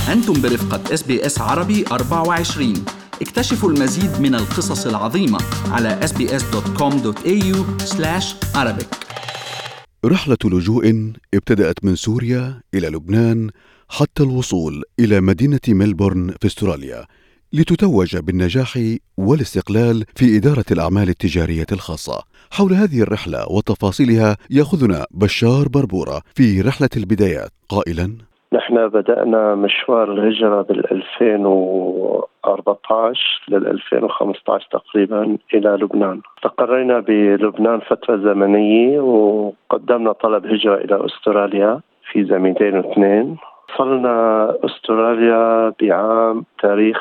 أنتم برفقة SBS عربي 24. اكتشفوا المزيد من القصص العظيمة على sbs.com.au/Arabic. رحلة لجوء ابتدأت من سوريا إلى لبنان حتى الوصول إلى مدينة ملبورن في استراليا، لتتوج بالنجاح والاستقلال في إدارة الأعمال التجارية الخاصة. حول هذه الرحلة وتفاصيلها يأخذنا بشار بربورة في رحلة البدايات قائلا: نحن بدأنا مشوار الهجرة بال2014 لل2015 تقريبا إلى لبنان. استقرينا بلبنان فترة زمنية وقدمنا طلب هجرة إلى أستراليا في 2002. وصلنا أستراليا بعام تاريخ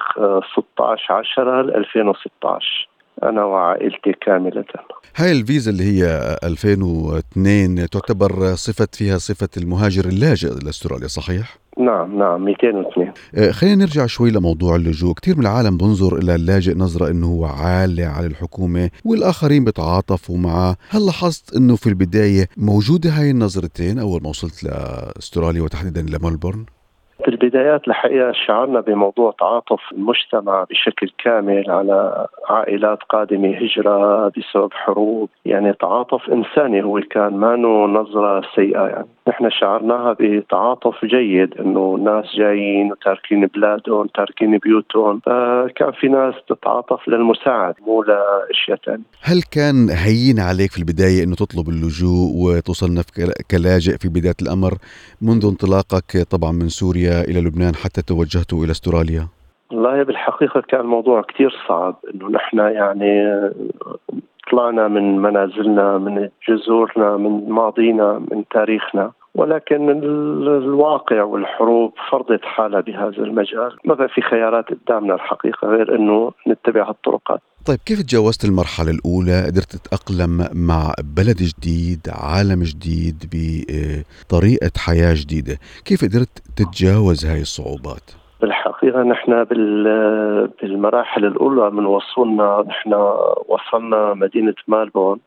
16/10/2016 أنا وعائلتي كاملة. هاي الفيزا اللي هي 2002 تعتبر فيها صفة المهاجر اللاجئ لأستراليا، صحيح؟ نعم 202. خلينا نرجع شوي لموضوع اللجوء. كتير من العالم بنظر إلى اللاجئ نظرة إنه هو عالة على الحكومة والآخرين بتعاطفوا معه. هل لاحظت إنه في البداية موجودة هاي النظرتين أول ما وصلت لأستراليا وتحديدا لملبورن؟ في البدايات الحقيقة شعرنا بموضوع تعاطف المجتمع بشكل كامل على عائلات قادمة هجرة بسبب حروب، يعني تعاطف إنساني هو كان، ما نظرة سيئة. يعني نحن شعرناها بتعاطف جيد، إنه ناس جايين وتاركين بلادهم تاركين بيوتهم، فكان في ناس تتعاطف للمساعد مو لأشياء تانية. هل كان هين عليك في البداية إنه تطلب اللجوء وتصنف كلاجئ في بداية الأمر منذ انطلاقك طبعا من سوريا إلى لبنان حتى توجهتوا إلى استراليا؟ والله بالحقيقة كان الموضوع كتير صعب، إنه نحن يعني طلعنا من منازلنا، من جذورنا، من ماضينا، من تاريخنا، ولكن الواقع والحروب فرضت حالها بهذا المجال. ما بقى في خيارات قدامنا الحقيقة غير إنه نتبع هالطرقات. طيب كيف تجاوزت المرحلة الأولى؟ قدرت تتأقلم مع بلد جديد، عالم جديد، بطريقة حياة جديدة؟ كيف قدرت تتجاوز هاي الصعوبات؟ بالحقيقة نحن بالمراحل الأولى من وصلنا مدينة ملبورن،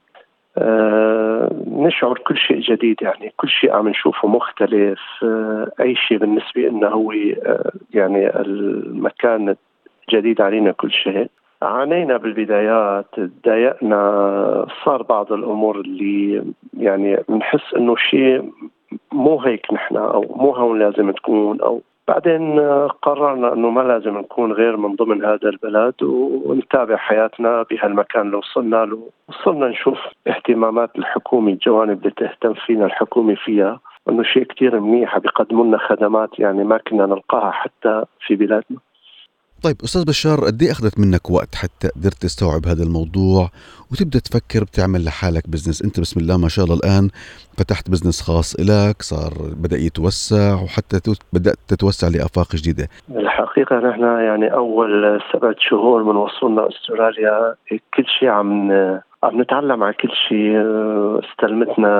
نشعر كل شيء جديد، يعني كل شيء عم نشوفه مختلف. أي شيء بالنسبة لنا هو يعني المكان جديد علينا كل شيء. عانينا بالبدايات، تضايقنا، صار بعض الأمور اللي يعني بنحس إنه شيء مو هيك نحن، أو مو هون لازم تكون، أو بعدين قررنا أنه ما لازم نكون غير من ضمن هذا البلد ونتابع حياتنا بهالمكان اللي وصلنا له. وصلنا نشوف اهتمامات الحكومة، الجوانب اللي تهتم فينا الحكومة فيها، أنه شيء كتير منيح، بيقدموا لنا خدمات يعني ما كنا نلقاها حتى في بلادنا. طيب أستاذ بشار، قد ايه أخذت منك وقت حتى قدرت تستوعب هذا الموضوع وتبدأ تفكر بتعمل لحالك بزنس؟ أنت بسم الله ما شاء الله الآن فتحت بزنس خاص إلك، صار بدأ يتوسع وحتى بدأت تتوسع لآفاق جديدة. الحقيقة نحن يعني أول 7 شهور من وصولنا أستراليا كل شيء عم نتعلم على كل شيء. استلمتنا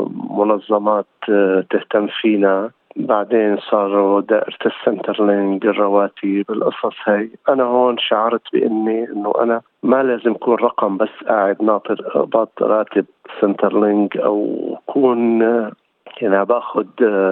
منظمات تهتم فينا، بعدين صاروا دائرة السنترلينج، الرواتب، القصص هاي. أنا هون شعرت إنه أنا ما لازم أكون رقم بس قاعد ناطر أقبض راتب سنترلينج، أو أكون يعني باخذ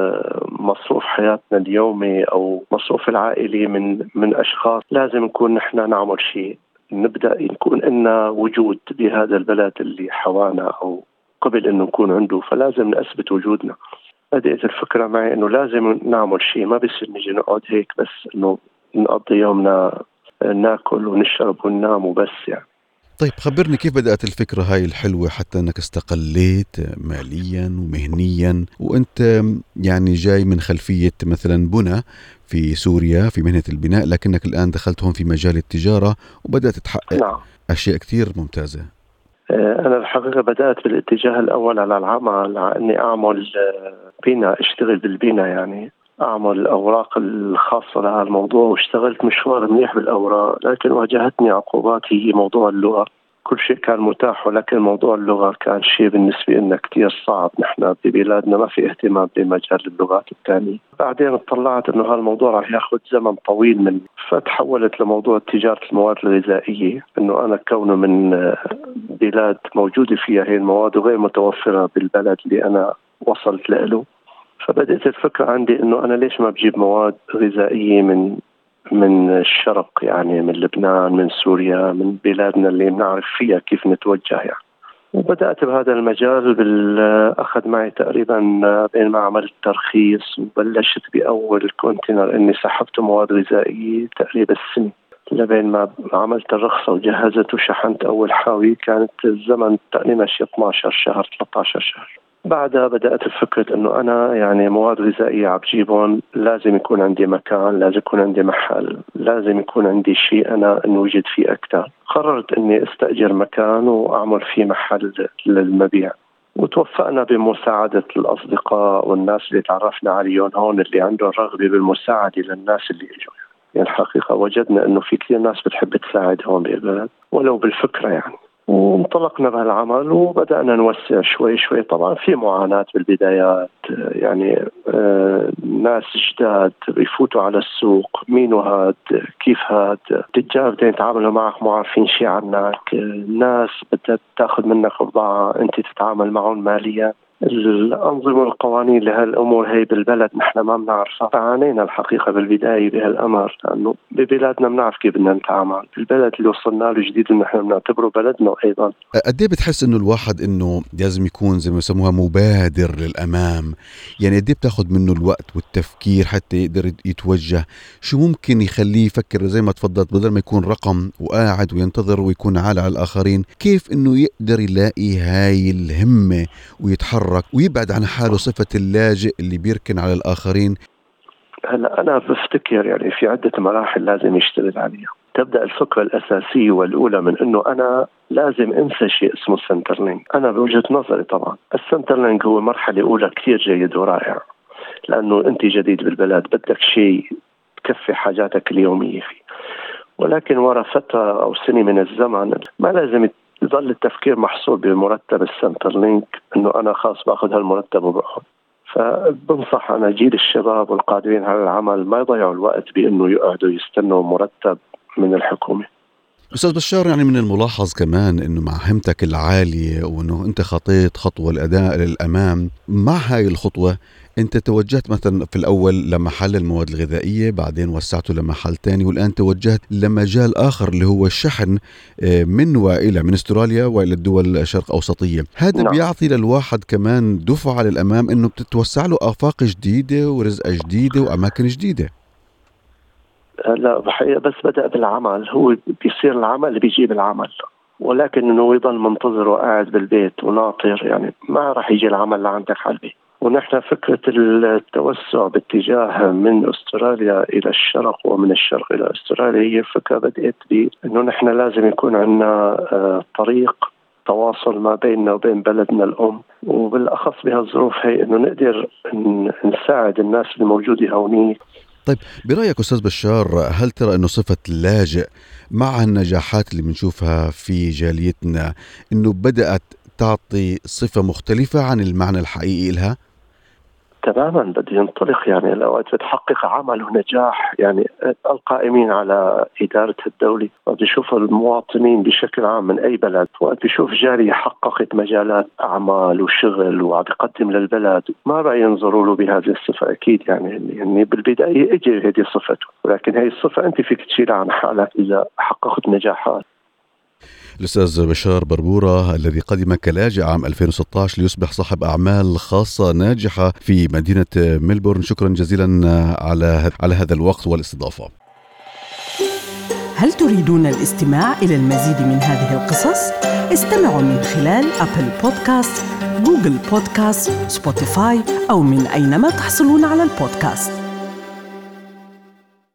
مصروف حياتنا اليومي أو مصروف العائلي من أشخاص. لازم نكون نحن نعمل شيء، نبدأ يكون لنا وجود بهذا البلد اللي حوانا أو قبل إنه نكون عنده، فلازم نثبت وجودنا. بدأت الفكرة معي إنه لازم نعمل شيء، ما بس نجي نقعد هيك بس إنه نقضي يومنا ناكل ونشرب وننام وبس يعني. طيب خبرني كيف بدأت الفكرة هاي الحلوة حتى أنك استقليت ماليا ومهنيا، وأنت يعني جاي من خلفية مثلا بنى في سوريا في مهنة البناء، لكنك الآن دخلت هون في مجال التجارة وبدأت تحقق أشياء كتير ممتازة. أنا الحقيقة بدأت بالاتجاه الأول على العمل، على أني أعمل بناء، أشتغل بالبناء، يعني أعمل الأوراق الخاصة لهذا الموضوع، واشتغلت مشوار منيح بالأوراق. لكن واجهتني عقوبات، هي موضوع اللغة. كل شيء كان متاح، ولكن موضوع اللغة كان شيء بالنسبة لنا كتير صعب. نحن ببلادنا ما في اهتمام بمجال اللغات الثانية. بعدين اطلعت انه هالموضوع راح ياخذ زمن طويل مني، فتحولت لموضوع تجارة المواد الغذائية. انه انا كونه من بلاد موجودة فيها هي المواد وغير متوفرة بالبلد اللي انا وصلت له، فبدأت الفكرة عندي إنه أنا ليش ما بجيب مواد غذائية من الشرق، يعني من لبنان، من سوريا، من بلادنا اللي بنعرف فيها كيف نتوجه يعني. وبدأت بهذا المجال أخذ معي تقريبا بين ما عملت ترخيص وبلشت بأول كونتينر إني سحبت مواد غذائية تقريبا السنة، لبين ما عملت الرخصة وجهزت وشحنت أول حاوي كانت الزمن تقريبا 12 شهر 13 شهر. بعدها بدأت الفكرة إنه أنا يعني مواد غذائية عبجيبهم لازم يكون عندي مكان، لازم يكون عندي محل، لازم يكون عندي شيء أنا نوجد فيه أكثر. قررت إني استأجر مكان وأعمل فيه محل للمبيع، وتوفقنا بمساعدة الأصدقاء والناس اللي تعرفنا عليهم هون اللي عندهم رغبة بالمساعدة للناس اللي يجوا. يعني الحقيقة وجدنا إنه في كثير ناس بتحب تساعد هون بالبلد ولو بالفكرة يعني. وانطلقنا بهالعمل وبدأنا نوسع شوي شوي. طبعا في معاناة بالبدايات، يعني ناس جداد بيفوتوا على السوق، مين هاد، كيف هاد، تجار بدهم يتعاملوا معك مو عارفين شيء عنك، ناس بدها تاخذ منك بضاعة انت تتعامل معهم ماليا. الأنظمة والقوانين لهالأمور هي بالبلد نحن ما بنعرفها، فعانينا الحقيقة بالبداية بهالأمر، لأنه ببلادنا بنعرف كيف بدنا نتعامل. البلد اللي وصلنا له جديد اللي نحن بنعتبره بلدنا أيضا. قد ايه بتحس انه الواحد انه لازم يكون زي ما يسموها مبادر للامام؟ يعني قد ايه بتاخذ منه الوقت والتفكير حتى يقدر يتوجه؟ شو ممكن يخليه يفكر زي ما تفضلت، بدل ما يكون رقم وقاعد وينتظر ويكون عالة على الاخرين، كيف انه يقدر يلاقي هاي الهمة ويتحرك ويبعد عن حاله صفة اللاجئ اللي بيركن على الآخرين؟ هلا أنا بفتكر يعني في عدة مراحل لازم يشتغل عليها. تبدأ الفكرة الأساسية والأولى من إنه أنا لازم أنسى شيء اسمه سنترلينج. أنا بوجهة نظري طبعا السنترلينج هو مرحلة أولى كثير جيد ورائع، لأنه أنت جديد بالبلد بدك شيء تكفي حاجاتك اليومية فيه، ولكن وراء فترة أو سنة من الزمن ما لازم يظل التفكير محصور بمرتب السنترلينك إنه أنا خاص باخذ هالمرتب وبقعد. فبنصح أنا جيل الشباب والقادرين على العمل ما يضيعوا الوقت بأنه يقعدوا يستنوا مرتب من الحكومة. أستاذ بشار، يعني من الملاحظ كمان أنه مع همتك العالية وأنه أنت خطيت خطوة الأداء للأمام، مع هاي الخطوة أنت توجهت مثلا في الأول لمحل المواد الغذائية، بعدين وسعته لمحل تاني، والآن توجهت لمجال آخر اللي هو الشحن من وإلى من استراليا وإلى الدول الشرق أوسطية. هذا بيعطي للواحد كمان دفعة للأمام أنه بتتوسع له آفاق جديدة ورزقة جديدة وأماكن جديدة. لا بحقيقة بس بدأ بالعمل، هو بيصير العمل اللي بيجيب العمل، ولكن إنه يضل منتظر وقاعد بالبيت وناطر يعني ما راح يجي العمل لعندك على البيت. ونحن فكرة التوسع باتجاه من أستراليا إلى الشرق ومن الشرق إلى أستراليا هي فكرة بدأت بأنه نحن لازم يكون عندنا طريق تواصل ما بيننا وبين بلدنا الأم، وبالأخص بهالظروف هي أنه نقدر نساعد الناس الموجودة هوني. طيب برأيك أستاذ بشار، هل ترى أنه صفة اللاجئ مع النجاحات اللي بنشوفها في جاليتنا أنه بدأت تعطي صفة مختلفة عن المعنى الحقيقي لها؟ تماما، بدي ينطلق يعني لو بتحقق عمل ونجاح يعني القائمين على إدارة الدولة وبيشوف المواطنين بشكل عام من أي بلد، وبيشوف جالية حققت مجالات أعمال وشغل وعم يقدم للبلد، ما رأي ينظروا له بهذه الصفة. أكيد يعني بالبداية اجي هذه صفته، ولكن هي الصفة أنت فيك تشيلها عن حالك إذا حققت نجاحات. الأستاذ بشار بربورة الذي قدم كلاجئ عام 2016 ليصبح صاحب أعمال خاصة ناجحة في مدينة ملبورن، شكرا جزيلا على هذا الوقت والاستضافة. هل تريدون الاستماع إلى المزيد من هذه القصص؟ استمعوا من خلال أبل بودكاست، جوجل بودكاست، سبوتيفاي أو من أينما تحصلون على البودكاست.